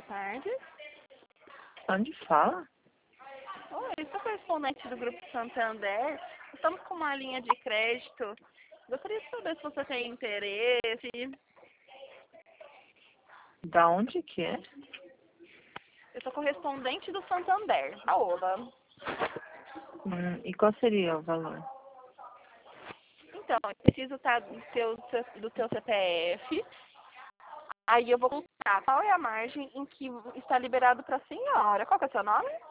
tarde. Onde fala? Oi, sou correspondente do Grupo Santander. Estamos com uma linha de crédito. Gostaria de saber se você tem interesse. Da onde que é? Eu sou correspondente do Santander, Paola. E qual seria o valor? Então, eu preciso do teu CPF. Aí eu vou contar qual é a margem em que está liberado para a senhora. Qual que é o seu nome?